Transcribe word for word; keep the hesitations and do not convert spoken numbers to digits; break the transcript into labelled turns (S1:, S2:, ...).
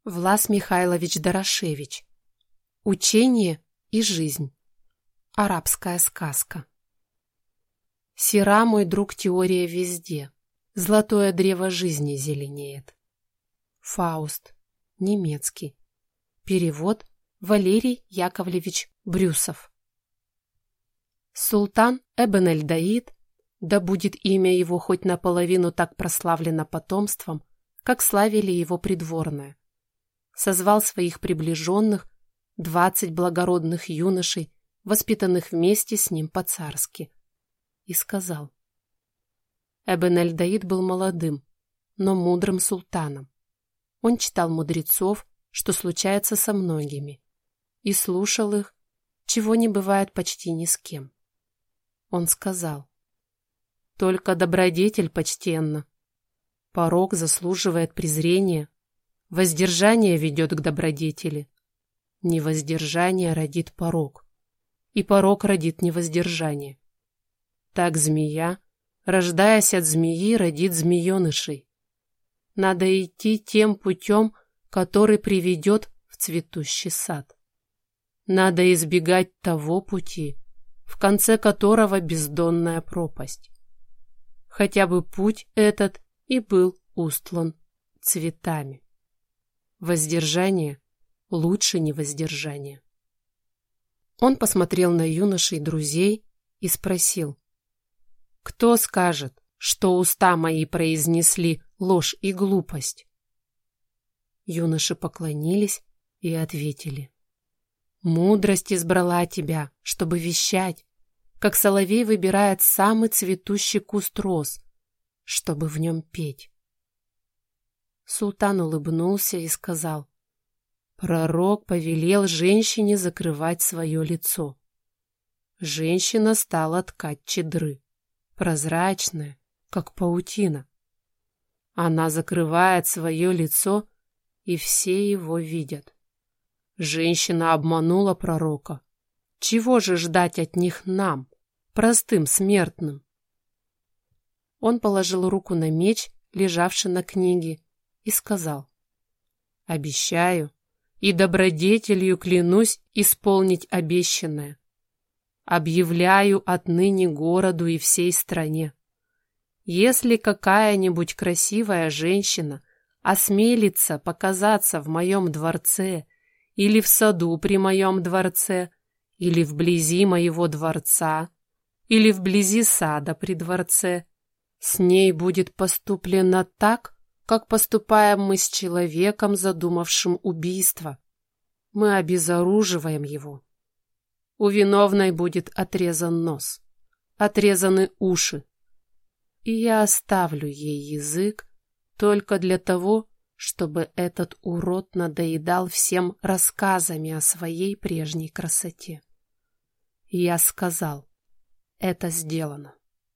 S1: Влас Михайлович Дорошевич. Учение и жизнь. Арабская сказка. Сера, мой друг, теория везде. Золотое древо жизни зеленеет. Фауст. Немецкий. Перевод Валерий Яковлевич Брюсов. Султан Эбн эль-Даид, да будет имя его хоть наполовину так прославлено потомством, как славили его придворные, созвал своих приближенных, двадцать благородных юношей, воспитанных вместе с ним по-царски, и сказал: Эбн эль-Даид был молодым, но мудрым султаном. Он читал мудрецов, что случается со многими, и слушал их, чего не бывает почти ни с кем. Он сказал: только добродетель почтенна. Порок заслуживает презрения. Воздержание ведет к добродетели. Невоздержание родит порок, и порок родит невоздержание. Так змея, рождаясь от змеи, родит змеенышей. Надо идти тем путем, который приведет в цветущий сад. Надо избегать того пути, в конце которого бездонная пропасть. Хотя бы путь этот и был устлан цветами. Воздержание лучше невоздержания. Он посмотрел на юношей друзей и спросил: кто скажет, что уста мои произнесли ложь и глупость? Юноши поклонились и ответили: мудрость избрала тебя, чтобы вещать, как соловей выбирает самый цветущий куст роз, чтобы в нем петь. Султан улыбнулся и сказал: пророк повелел женщине закрывать свое лицо. Женщина стала ткать чедры, прозрачная, как паутина. Она закрывает свое лицо, и все его видят. Женщина обманула пророка. Чего же ждать от них нам, простым смертным? Он положил руку на меч, лежавший на книге, и сказал: обещаю и добродетелью клянусь исполнить обещанное. Объявляю отныне городу и всей стране: если какая-нибудь красивая женщина осмелится показаться в моем дворце или в саду при моем дворце, или вблизи моего дворца, или вблизи сада при дворце, с ней будет поступлено так, как поступаем мы с человеком, задумавшим убийство. Мы обезоруживаем его. У виновной будет отрезан нос, отрезаны уши, и я оставлю ей язык только для того, чтобы этот урод надоедал всем рассказами о своей прежней красоте. И я сказал: это сделано.